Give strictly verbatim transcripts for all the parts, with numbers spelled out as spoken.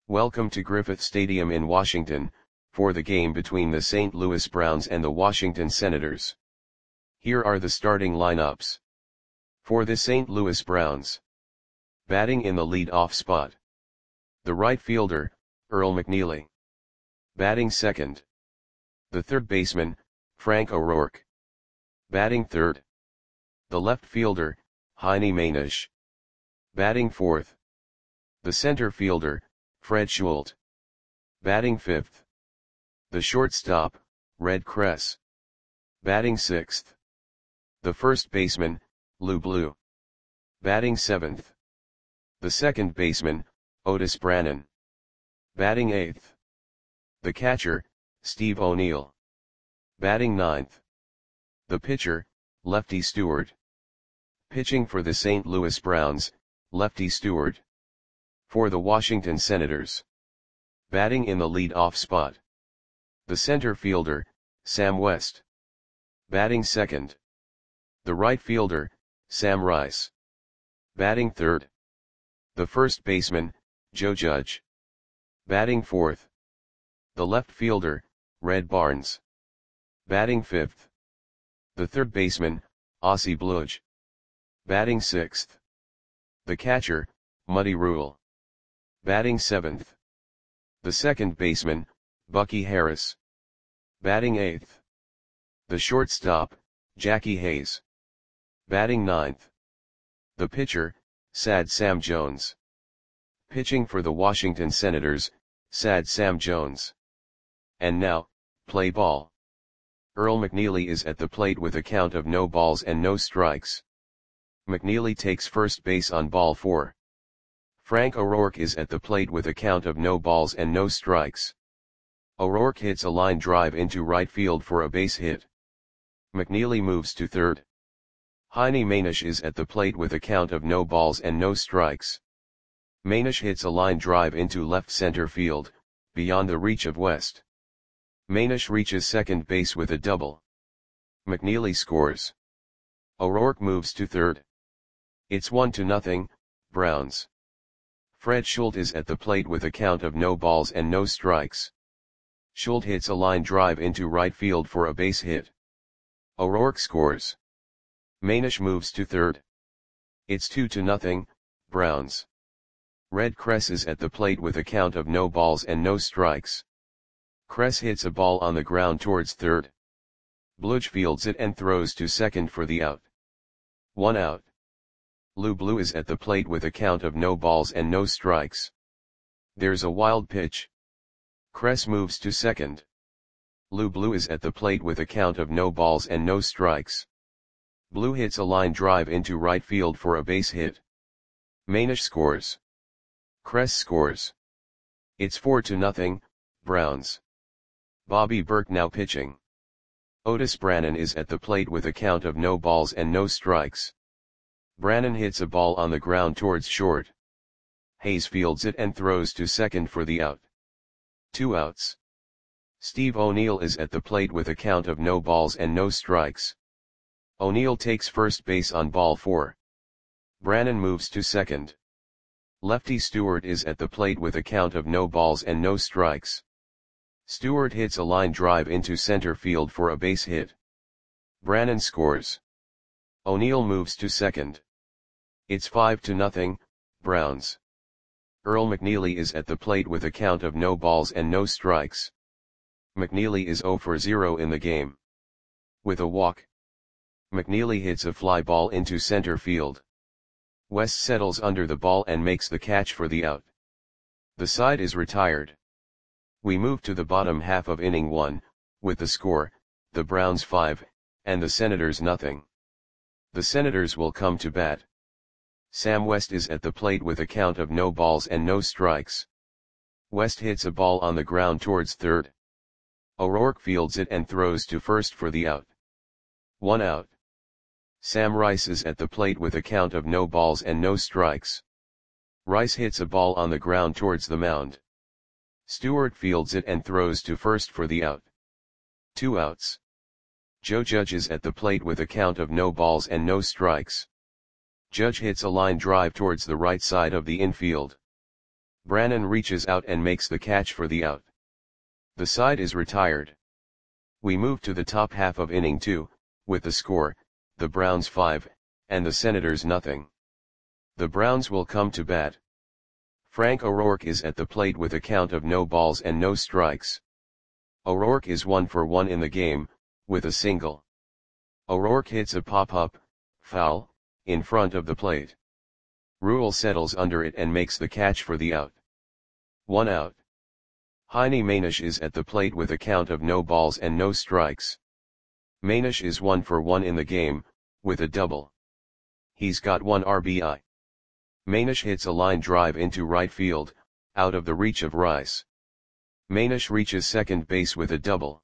Welcome to Griffith Stadium in Washington, for the game between the Saint Louis Browns and the Washington Senators. Here are the starting lineups. For the Saint Louis Browns. Batting in the lead-off spot. The right fielder, Earl McNeely. Batting second. The third baseman, Frank O'Rourke. Batting third. The left fielder, Heine Mainisch. Batting fourth. The center fielder, Fred Schult. Batting fifth. The shortstop, Red Kress. Batting sixth. The first baseman, Lou Blue. Batting seventh. The second baseman, Otis Brannan. Batting eighth. The catcher, Steve O'Neill. Batting ninth. The pitcher, Lefty Stewart. Pitching for the Saint Louis Browns, Lefty Stewart. For the Washington Senators. Batting in the lead-off spot. The center fielder, Sam West. Batting second. The right fielder, Sam Rice. Batting third. The first baseman, Joe Judge. Batting fourth. The left fielder, Red Barnes. Batting fifth. The third baseman, Ossie Bluge. Batting sixth. The catcher, Muddy Rule. Batting seventh. The second baseman, Bucky Harris. Batting eighth. The shortstop, Jackie Hayes. Batting ninth. The pitcher, Sad Sam Jones. Pitching for the Washington Senators, Sad Sam Jones. And now, play ball. Earl McNeely is at the plate with a count of no balls and no strikes. McNeely takes first base on ball four. Frank O'Rourke is at the plate with a count of no balls and no strikes. O'Rourke hits a line drive into right field for a base hit. McNeely moves to third. Heine Mainisch is at the plate with a count of no balls and no strikes. Mainisch hits a line drive into left center field, beyond the reach of West. Mainisch reaches second base with a double. McNeely scores. O'Rourke moves to third. It's one to nothing, Browns. Fred Schult is at the plate with a count of no balls and no strikes. Schult hits a line drive into right field for a base hit. O'Rourke scores. Mainisch moves to third. It's two to nothing, Browns. Red Kress is at the plate with a count of no balls and no strikes. Kress hits a ball on the ground towards third. Bluge fields it and throws to second for the out. One out. Lou Blue is at the plate with a count of no balls and no strikes. There's a wild pitch. Kress moves to second. Lou Blue is at the plate with a count of no balls and no strikes. Blue hits a line drive into right field for a base hit. Mainisch scores. Kress scores. It's four to nothing, Browns. Bobby Burke now pitching. Otis Brannan is at the plate with a count of no balls and no strikes. Brannan hits a ball on the ground towards short. Hayes fields it and throws to second for the out. Two outs. Steve O'Neill is at the plate with a count of no balls and no strikes. O'Neill takes first base on ball four. Brannan moves to second. Lefty Stewart is at the plate with a count of no balls and no strikes. Stewart hits a line drive into center field for a base hit. Brannan scores. O'Neill moves to second. It's five to nothing, Browns. Earl McNeely is at the plate with a count of no balls and no strikes. McNeely is zero for zero in the game. With a walk. McNeely hits a fly ball into center field. West settles under the ball and makes the catch for the out. The side is retired. We move to the bottom half of inning one, with the score, the Browns five, and the Senators nothing. The Senators will come to bat. Sam West is at the plate with a count of no balls and no strikes. West hits a ball on the ground towards third. O'Rourke fields it and throws to first for the out. One out. Sam Rice is at the plate with a count of no balls and no strikes. Rice hits a ball on the ground towards the mound. Stewart fields it and throws to first for the out. Two outs. Joe Judge is at the plate with a count of no balls and no strikes. Judge hits a line drive towards the right side of the infield. Brannan reaches out and makes the catch for the out. The side is retired. We move to the top half of inning two, with the score, the Browns five, and the Senators nothing. The Browns will come to bat. Frank O'Rourke is at the plate with a count of no balls and no strikes. O'Rourke is one for one in the game, with a single. O'Rourke hits a pop-up, foul, in front of the plate. Rule settles under it and makes the catch for the out. One out. Heine Manish is at the plate with a count of no balls and no strikes. Manish is one for one in the game, with a double. He's got one R B I. Manish hits a line drive into right field, out of the reach of Rice. Manish reaches second base with a double.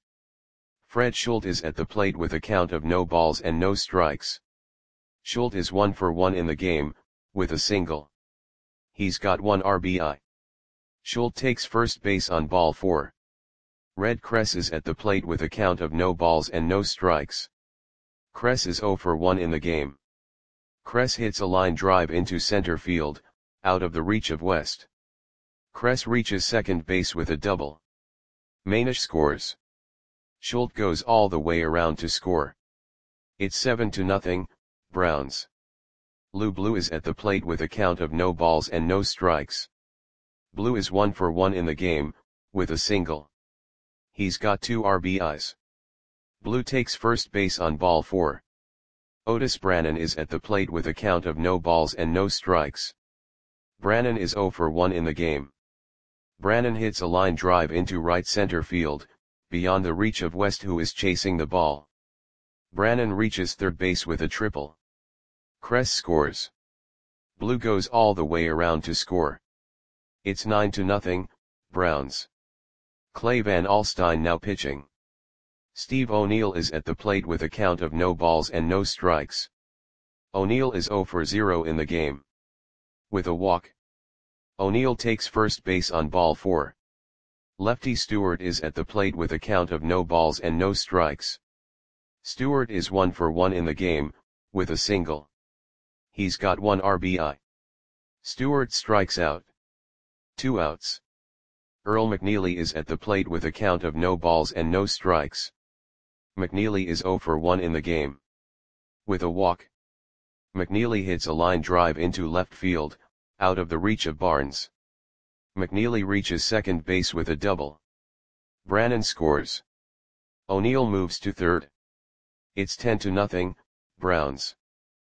Fred Schultz is at the plate with a count of no balls and no strikes. Schultz is one for one in the game, with a single. He's got one R B I. Schultz takes first base on ball four. Red Kress is at the plate with a count of no balls and no strikes. Kress is zero for one in the game. Kress hits a line drive into center field, out of the reach of West. Kress reaches second base with a double. Manish scores. Schultz goes all the way around to score. It's seven to nothing, Browns. Lou Blue is at the plate with a count of no balls and no strikes. Blue is one for one in the game, with a single. He's got two R B Is. Blue takes first base on ball four. Otis Brannan is at the plate with a count of no balls and no strikes. Brannan is zero for one in the game. Brannan hits a line drive into right center field, beyond the reach of West, who is chasing the ball. Brannan reaches third base with a triple. Kress scores. Blue goes all the way around to score. It's nine to nothing, Browns. Clay Van Alstyne now pitching. Steve O'Neill is at the plate with a count of no balls and no strikes. O'Neill is zero for zero in the game. With a walk. O'Neill takes first base on ball four. Lefty Stewart is at the plate with a count of no balls and no strikes. Stewart is one for one in the game, with a single. He's got one R B I. Stewart strikes out. Two outs. Earl McNeely is at the plate with a count of no balls and no strikes. McNeely is zero for one in the game. With a walk. McNeely hits a line drive into left field, out of the reach of Barnes. McNeely reaches second base with a double. Brannan scores. O'Neill moves to third. It's ten to nothing, Browns.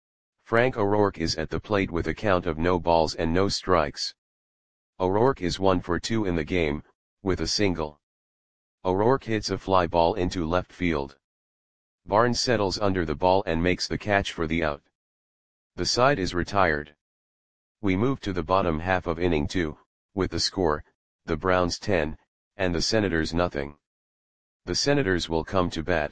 Frank O'Rourke is at the plate with a count of no balls and no strikes. O'Rourke is one for two in the game, with a single. O'Rourke hits a fly ball into left field. Barnes settles under the ball and makes the catch for the out. The side is retired. We move to the bottom half of inning two, with the score, the Browns ten, and the Senators nothing. The Senators will come to bat.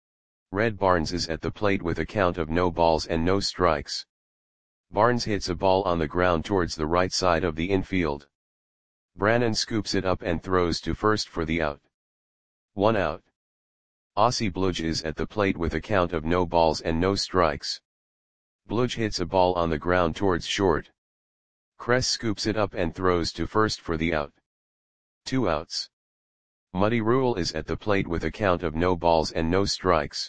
Red Barnes is at the plate with a count of no balls and no strikes. Barnes hits a ball on the ground towards the right side of the infield. Brannan scoops it up and throws to first for the out. One out. Ossie Bludge is at the plate with a count of no balls and no strikes. Bludge hits a ball on the ground towards short. Kress scoops it up and throws to first for the out. Two outs. Muddy Rule is at the plate with a count of no balls and no strikes.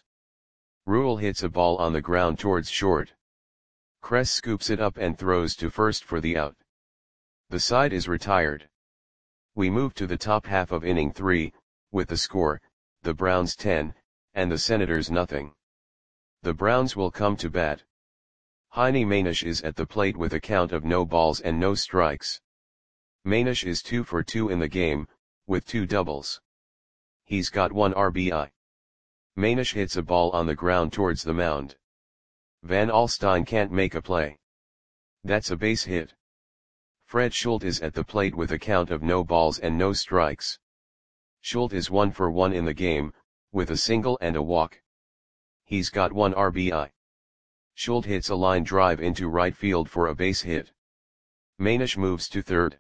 Rule hits a ball on the ground towards short. Kress scoops it up and throws to first for the out. The side is retired. We move to the top half of inning three, with the score, the Browns ten, and the Senators nothing. The Browns will come to bat. Heine Manish is at the plate with a count of no balls and no strikes. Manish is two for two in the game, with two doubles. He's got one R B I. Manish hits a ball on the ground towards the mound. Van Alstyne can't make a play. That's a base hit. Fred Schultz is at the plate with a count of no balls and no strikes. Schultz is one for one in the game, with a single and a walk. He's got one R B I. Schultz hits a line drive into right field for a base hit. Manish moves to third.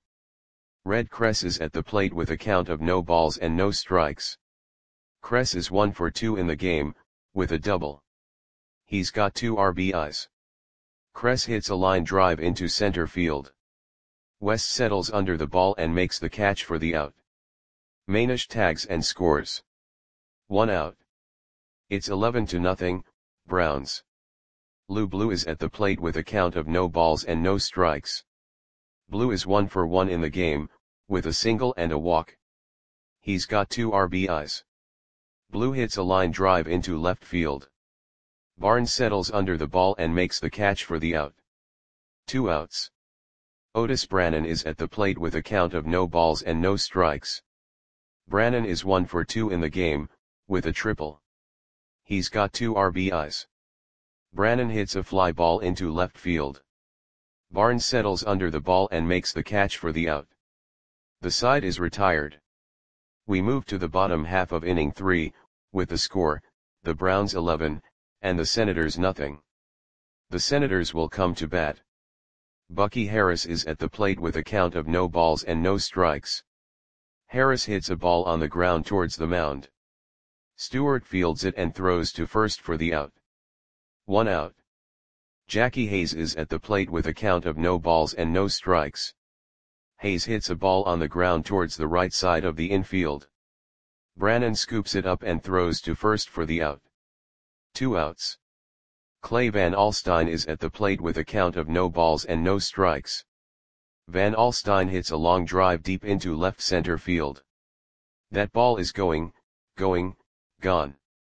Red Kress is at the plate with a count of no balls and no strikes. Kress is one for two in the game, with a double. He's got two R B Is. Kress hits a line drive into center field. West settles under the ball and makes the catch for the out. Manish tags and scores. One out. It's eleven to nothing, Browns. Lou Blue is at the plate with a count of no balls and no strikes. Blue is one for one in the game, with a single and a walk. He's got two R B Is. Blue hits a line drive into left field. Barnes settles under the ball and makes the catch for the out. Two outs. Otis Brannan is at the plate with a count of no balls and no strikes. Brannan is one for two in the game, with a triple. He's got two R B Is. Brannan hits a fly ball into left field. Barnes settles under the ball and makes the catch for the out. The side is retired. We move to the bottom half of inning three, with the score, the Browns eleven, and the Senators nothing. The Senators will come to bat. Bucky Harris is at the plate with a count of no balls and no strikes. Harris hits a ball on the ground towards the mound. Stewart fields it and throws to first for the out. One out. Jackie Hayes is at the plate with a count of no balls and no strikes. Hayes hits a ball on the ground towards the right side of the infield. Brannan scoops it up and throws to first for the out. Two outs. Clay Van Alstyne is at the plate with a count of no balls and no strikes. Van Alstyne hits a long drive deep into left center field. That ball is going, going, gone.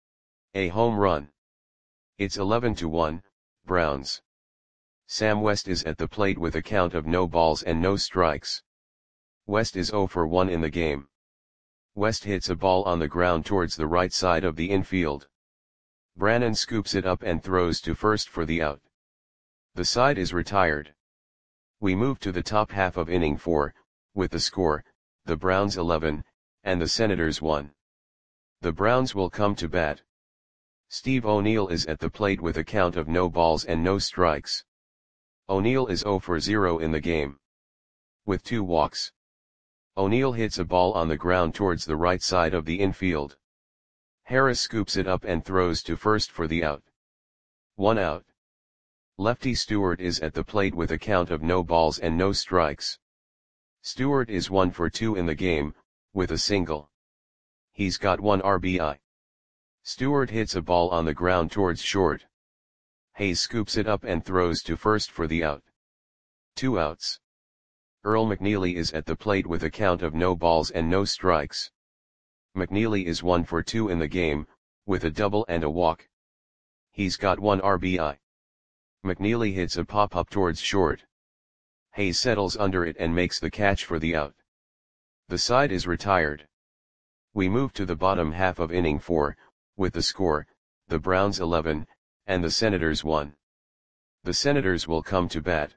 A home run. It's eleven to one, Browns. Sam West is at the plate with a count of no balls and no strikes. West is zero for one in the game. West hits a ball on the ground towards the right side of the infield. Brannan scoops it up and throws to first for the out. The side is retired. We move to the top half of inning four, with the score, the Browns eleven, and the Senators one. The Browns will come to bat. Steve O'Neill is at the plate with a count of no balls and no strikes. O'Neill is zero for zero in the game. With two walks. O'Neill hits a ball on the ground towards the right side of the infield. Harris scoops it up and throws to first for the out. One out. Lefty Stewart is at the plate with a count of no balls and no strikes. Stewart is one for two in the game, with a single. He's got one R B I. Stewart hits a ball on the ground towards short. Hayes scoops it up and throws to first for the out. Two outs. Earl McNeely is at the plate with a count of no balls and no strikes. McNeely is one for two in the game, with a double and a walk. He's got one R B I. McNeely hits a pop-up towards short. Hayes settles under it and makes the catch for the out. The side is retired. We move to the bottom half of inning four, with the score, the Browns eleven, and the Senators one. The Senators will come to bat.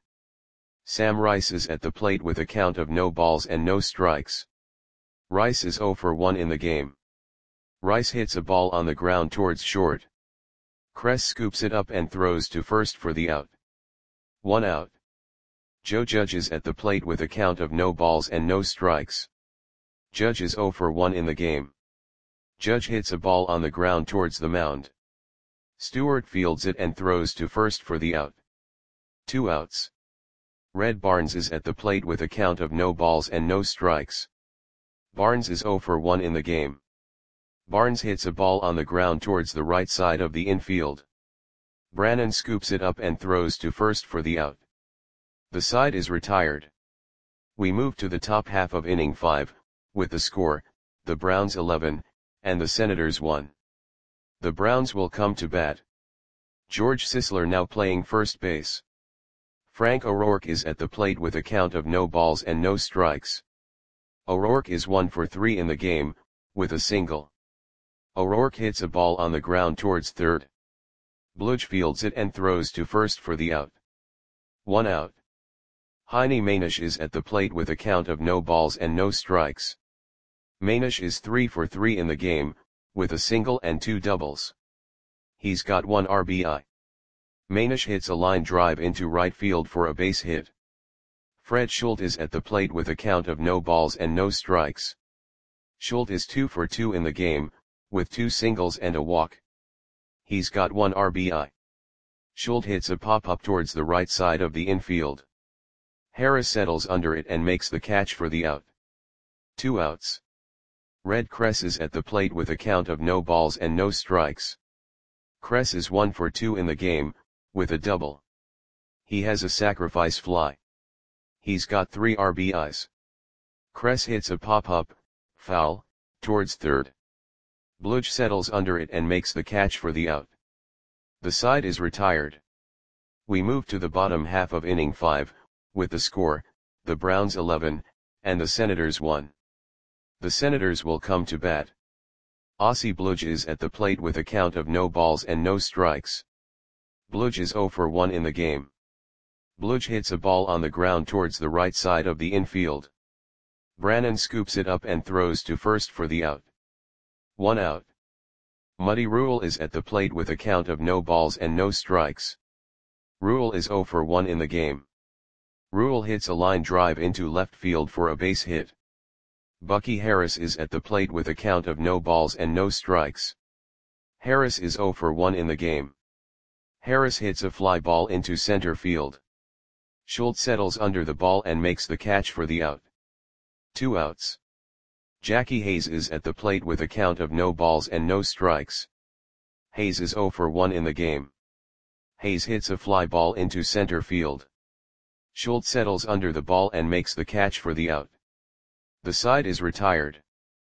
Sam Rice is at the plate with a count of no balls and no strikes. Rice is zero for one in the game. Rice hits a ball on the ground towards short. Kress scoops it up and throws to first for the out. One out. Joe Judge is at the plate with a count of no balls and no strikes. Judge is zero for one in the game. Judge hits a ball on the ground towards the mound. Stewart fields it and throws to first for the out. Two outs. Red Barnes is at the plate with a count of no balls and no strikes. Barnes is zero for one in the game. Barnes hits a ball on the ground towards the right side of the infield. Brannan scoops it up and throws to first for the out. The side is retired. We move to the top half of inning five, with the score, the Browns eleven, and the Senators one. The Browns will come to bat. George Sisler now playing first base. Frank O'Rourke is at the plate with a count of no balls and no strikes. O'Rourke is one for three in the game, with a single. O'Rourke hits a ball on the ground towards third. Bludge fields it and throws to first for the out. One out. Heine Manish is at the plate with a count of no balls and no strikes. Manish is three for three in the game, with a single and two doubles. He's got one R B I. Manish hits a line drive into right field for a base hit. Fred Schultz is at the plate with a count of no balls and no strikes. Schultz is two for two in the game, with two singles and a walk. He's got one R B I. Schultz hits a pop-up towards the right side of the infield. Harris settles under it and makes the catch for the out. Two outs. Red Cress is at the plate with a count of no balls and no strikes. Cress is one for two in the game, with a double. He has a sacrifice fly. He's got three R B Is. Cress hits a pop-up, foul, towards third. Bludge settles under it and makes the catch for the out. The side is retired. We move to the bottom half of inning five, with the score, the Browns eleven, and the Senators one. The Senators will come to bat. Aussie Bludge is at the plate with a count of no balls and no strikes. Bludge is zero for one in the game. Bludge hits a ball on the ground towards the right side of the infield. Brannan scoops it up and throws to first for the out. One out. Muddy Rule is at the plate with a count of no balls and no strikes. Rule is zero for one in the game. Rule hits a line drive into left field for a base hit. Bucky Harris is at the plate with a count of no balls and no strikes. Harris is zero for one in the game. Harris hits a fly ball into center field. Schultz settles under the ball and makes the catch for the out. Two outs. Jackie Hayes is at the plate with a count of no balls and no strikes. Hayes is zero for one in the game. Hayes hits a fly ball into center field. Schultz settles under the ball and makes the catch for the out. The side is retired.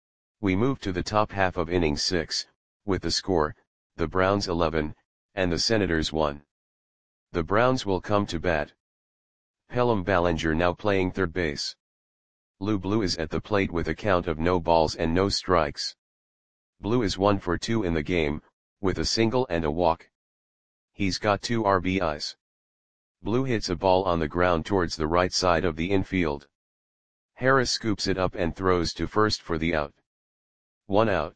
We move to the top half of inning six, with the score, the Browns eleven, and the Senators one. The Browns will come to bat. Pelham Ballinger now playing third base. Lou Blue is at the plate with a count of no balls and no strikes. Blue is one for two in the game, with a single and a walk. He's got two R B Is. Blue hits a ball on the ground towards the right side of the infield. Harris scoops it up and throws to first for the out. One out.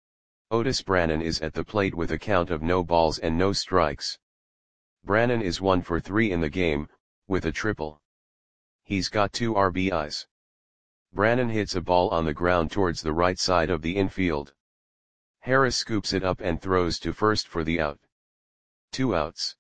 Otis Brannan is at the plate with a count of no balls and no strikes. Brannan is one for three in the game, with a triple. He's got two R B Is. Brannan hits a ball on the ground towards the right side of the infield. Harris scoops it up and throws to first for the out. Two outs.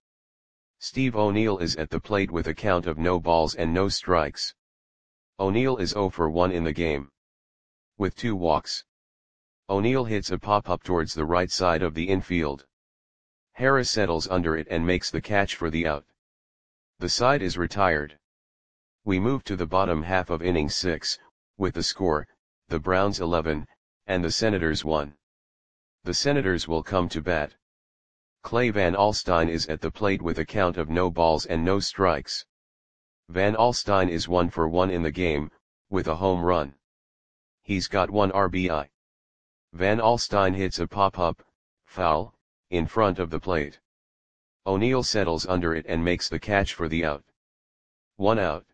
Steve O'Neill is at the plate with a count of no balls and no strikes. O'Neill is zero for one in the game. With two walks. O'Neill hits a pop-up towards the right side of the infield. Harris settles under it and makes the catch for the out. The side is retired. We move to the bottom half of inning six, with the score, the Browns eleven, and the Senators one. The Senators will come to bat. Clay Van Alstyne is at the plate with a count of no balls and no strikes. Van Alstyne is one for one in the game, with a home run. He's got one R B I. Van Alstyne hits a pop-up, foul, in front of the plate. O'Neill settles under it and makes the catch for the out. One out.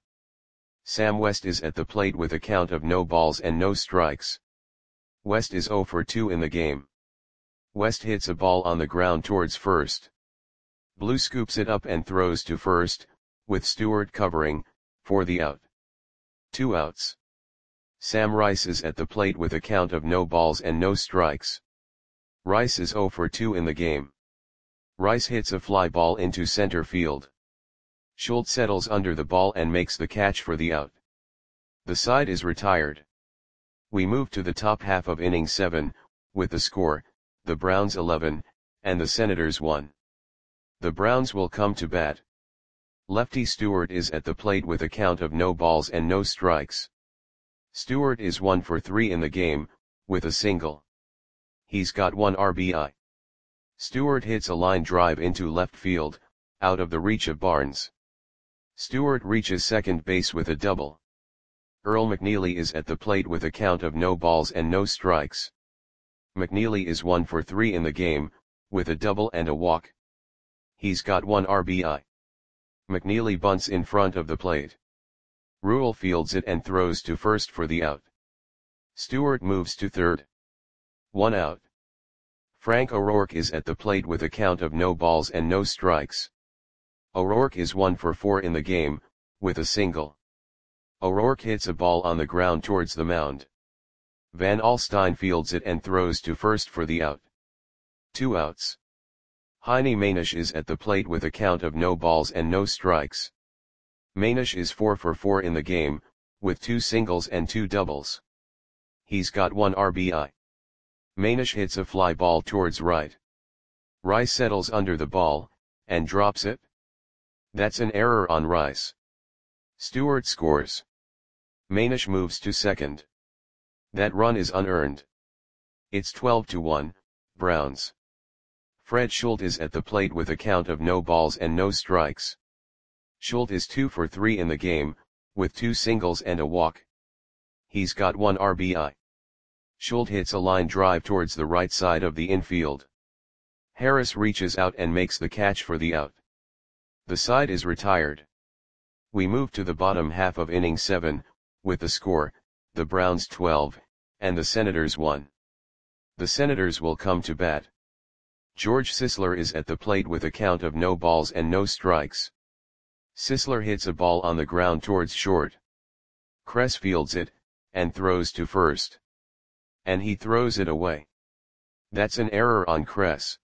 Sam West is at the plate with a count of no balls and no strikes. West is zero for two in the game. West hits a ball on the ground towards first. Blue scoops it up and throws to first, with Stewart covering, for the out. Two outs. Sam Rice is at the plate with a count of no balls and no strikes. Rice is zero for two in the game. Rice hits a fly ball into center field. Schultz settles under the ball and makes the catch for the out. The side is retired. We move to the top half of inning seven, with the score, the Browns eleven, and the Senators one. The Browns will come to bat. Lefty Stewart is at the plate with a count of no balls and no strikes. Stewart is one for three in the game, with a single. He's got one R B I. Stewart hits a line drive into left field, out of the reach of Barnes. Stewart reaches second base with a double. Earl McNeely is at the plate with a count of no balls and no strikes. McNeely is one for three in the game, with a double and a walk. He's got one R B I. McNeely bunts in front of the plate. Rule fields it and throws to first for the out. Stewart moves to third. One out. Frank O'Rourke is at the plate with a count of no balls and no strikes. O'Rourke is one for four in the game, with a single. O'Rourke hits a ball on the ground towards the mound. Van Alstyne fields it and throws to first for the out. Two outs. Heine Manish is at the plate with a count of no balls and no strikes. Manish is four for four in the game, with two singles and two doubles. He's got one R B I. Manish hits a fly ball towards right. Rice settles under the ball, and drops it. That's an error on Rice. Stewart scores. Manish moves to second. That run is unearned. It's twelve to one, Browns. Fred Schultz is at the plate with a count of no balls and no strikes. Schultz is two for three in the game, with two singles and a walk. He's got one R B I. Schultz hits a line drive towards the right side of the infield. Harris reaches out and makes the catch for the out. The side is retired. We move to the bottom half of inning seven, with the score, the Browns twelve, and the Senators one. The Senators will come to bat. George Sisler is at the plate with a count of no balls and no strikes. Sisler hits a ball on the ground towards short. Kress fields it, and throws to first. And he throws it away. That's an error on Kress.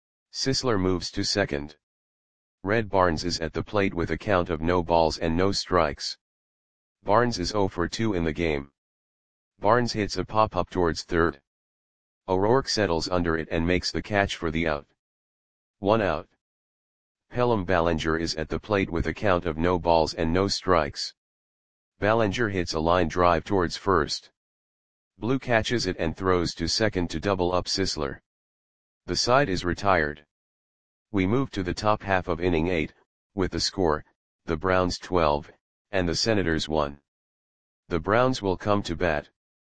Sisler moves to second. Red Barnes is at the plate with a count of no balls and no strikes. Barnes is zero for two in the game. Barnes hits a pop-up towards third. O'Rourke settles under it and makes the catch for the out. One out. Pelham Ballinger is at the plate with a count of no balls and no strikes. Ballinger hits a line drive towards first. Blue catches it and throws to second to double up Sisler. The side is retired. We move to the top half of inning eight, with the score, the Browns twelve, and the Senators one. The Browns will come to bat.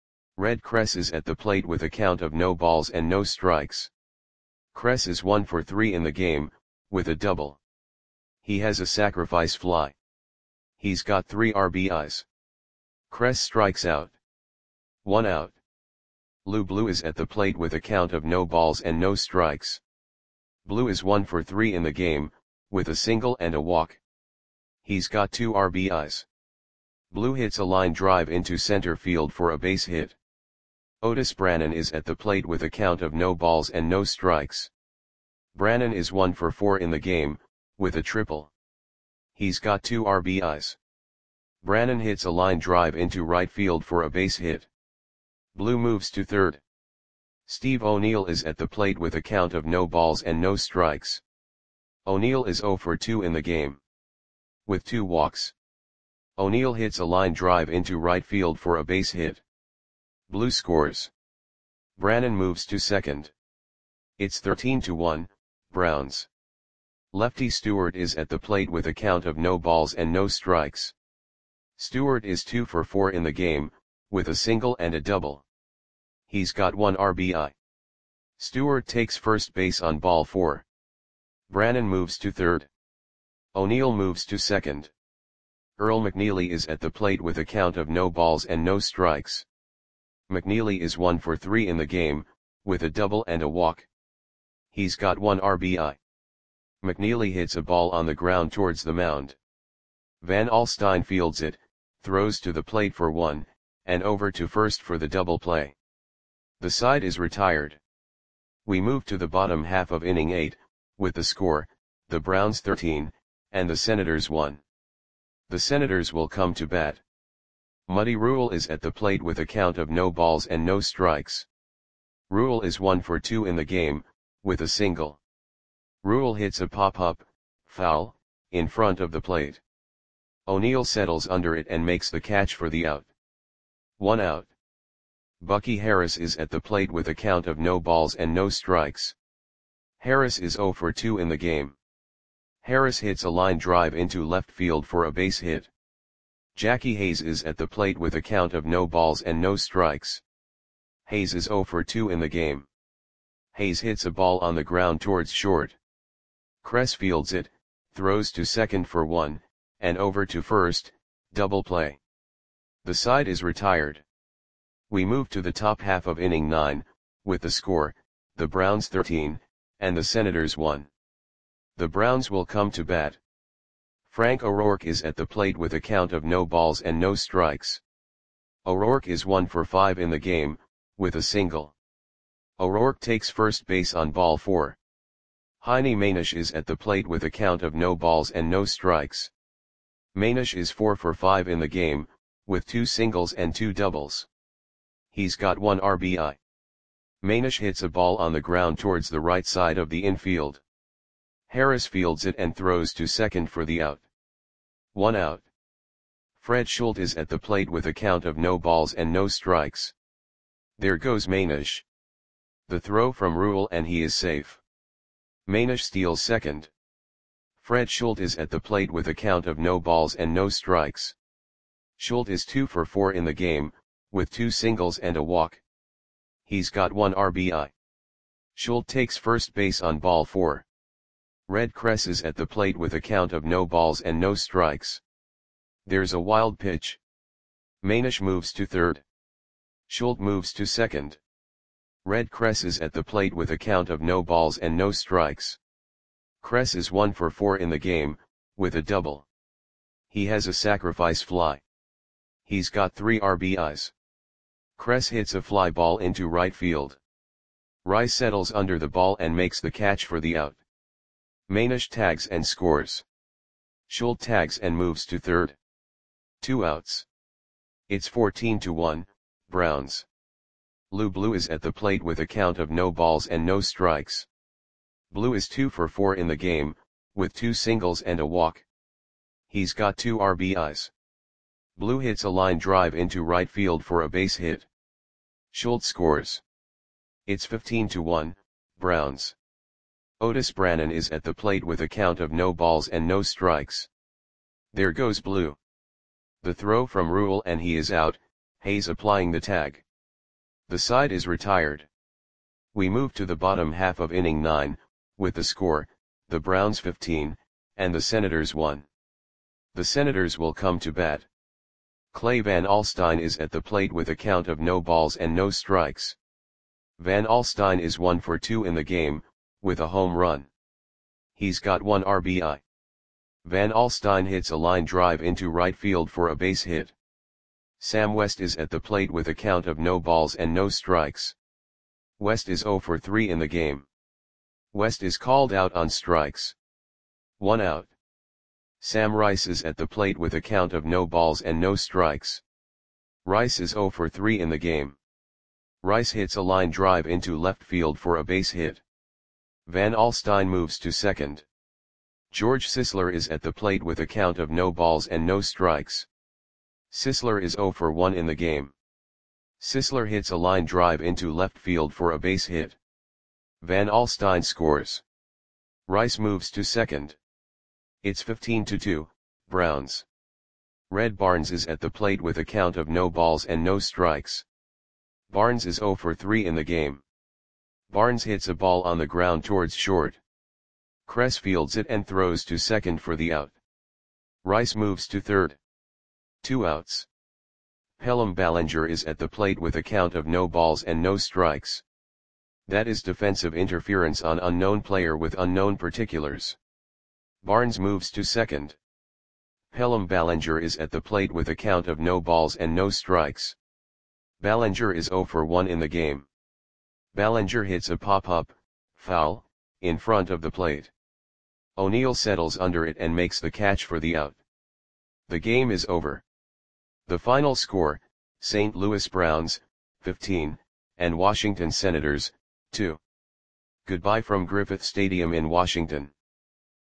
Red Kress is at the plate with a count of no balls and no strikes. Kress is one for three in the game, with a double. He has a sacrifice fly. He's got three R B Is. Kress strikes out. One out. Lou Blue is at the plate with a count of no balls and no strikes. Blue is one for three in the game, with a single and a walk. He's got two R B Is. Blue hits a line drive into center field for a base hit. Otis Brannan is at the plate with a count of no balls and no strikes. Brannan is one for four in the game, with a triple. He's got two R B Is. Brannan hits a line drive into right field for a base hit. Blue moves to third. Steve O'Neill is at the plate with a count of no balls and no strikes. O'Neill is zero for two in the game. With two walks. O'Neill hits a line drive into right field for a base hit. Blue scores. Brannan moves to second. It's thirteen to one, Browns. Lefty Stewart is at the plate with a count of no balls and no strikes. Stewart is two for four in the game, with a single and a double. He's got one R B I. Stewart takes first base on ball four. Brannan moves to third. O'Neill moves to second. Earl McNeely is at the plate with a count of no balls and no strikes. McNeely is one for three in the game, with a double and a walk. He's got one R B I. McNeely hits a ball on the ground towards the mound. Van Alstyne fields it, throws to the plate for one, and over to first for the double play. The side is retired. We move to the bottom half of inning eight, with the score, the Browns thirteen, and the Senators one. The Senators will come to bat. Muddy Rule is at the plate with a count of no balls and no strikes. Rule is one for two in the game, with a single. Rule hits a pop-up, foul, in front of the plate. O'Neill settles under it and makes the catch for the out. One out. Bucky Harris is at the plate with a count of no balls and no strikes. Harris is zero for two in the game. Harris hits a line drive into left field for a base hit. Jackie Hayes is at the plate with a count of no balls and no strikes. Hayes is zero for two in the game. Hayes hits a ball on the ground towards short. Kress fields it, throws to second for one, and over to first, double play. The side is retired. We move to the top half of inning nine, with the score, the Browns thirteen, and the Senators one. The Browns will come to bat. Frank O'Rourke is at the plate with a count of no balls and no strikes. O'Rourke is one for five in the game, with a single. O'Rourke takes first base on ball four. Heine Manish is at the plate with a count of no balls and no strikes. Manish is four for five in the game, with two singles and two doubles. He's got one R B I. Manish hits a ball on the ground towards the right side of the infield. Harris fields it and throws to second for the out. One out. Fred Schultz is at the plate with a count of no balls and no strikes. There goes Manish. The throw from Rule and he is safe. Manish steals second. Fred Schultz is at the plate with a count of no balls and no strikes. Schultz is two for four in the game, with two singles and a walk. He's got one R B I. Schultz takes first base on ball four. Red Cress is at the plate with a count of no balls and no strikes. There's a wild pitch. Manish moves to third. Schultz moves to second. Red Cress is at the plate with a count of no balls and no strikes. Cress is one for four in the game, with a double. He has a sacrifice fly. He's got three R B Is. Cress hits a fly ball into right field. Rice settles under the ball and makes the catch for the out. Manish tags and scores. Schultz tags and moves to third. Two outs. It's fourteen to one, Browns. Lou Blue is at the plate with a count of no balls and no strikes. Blue is two for four in the game, with two singles and a walk. He's got two R B Is. Blue hits a line drive into right field for a base hit. Schultz scores. It's fifteen to one, Browns. Otis Brannan is at the plate with a count of no balls and no strikes. There goes Blue. The throw from Rule and he is out, Hayes applying the tag. The side is retired. We move to the bottom half of inning nine, with the score, the Browns fifteen, and the Senators one. The Senators will come to bat. Clay Van Alstyne is at the plate with a count of no balls and no strikes. Van Alstyne is one for two in the game, with a home run. He's got one R B I. Van Alstyne hits a line drive into right field for a base hit. Sam West is at the plate with a count of no balls and no strikes. West is zero for three in the game. West is called out on strikes. One out. Sam Rice is at the plate with a count of no balls and no strikes. Rice is zero for three in the game. Rice hits a line drive into left field for a base hit. Van Alstyne moves to second. George Sisler is at the plate with a count of no balls and no strikes. Sisler is zero for one in the game. Sisler hits a line drive into left field for a base hit. Van Alstyne scores. Rice moves to second. It's fifteen to two, Browns. Red Barnes is at the plate with a count of no balls and no strikes. Barnes is zero for three in the game. Barnes hits a ball on the ground towards short. Cress fields it and throws to second for the out. Rice moves to third. Two outs. Pelham Ballinger is at the plate with a count of no balls and no strikes. That is defensive interference on unknown player with unknown particulars. Barnes moves to second. Pelham Ballinger is at the plate with a count of no balls and no strikes. Ballinger is zero for one in the game. Ballinger hits a pop-up, foul, in front of the plate. O'Neill settles under it and makes the catch for the out. The game is over. The final score, Saint Louis Browns, fifteen, and Washington Senators, two. Goodbye from Griffith Stadium in Washington.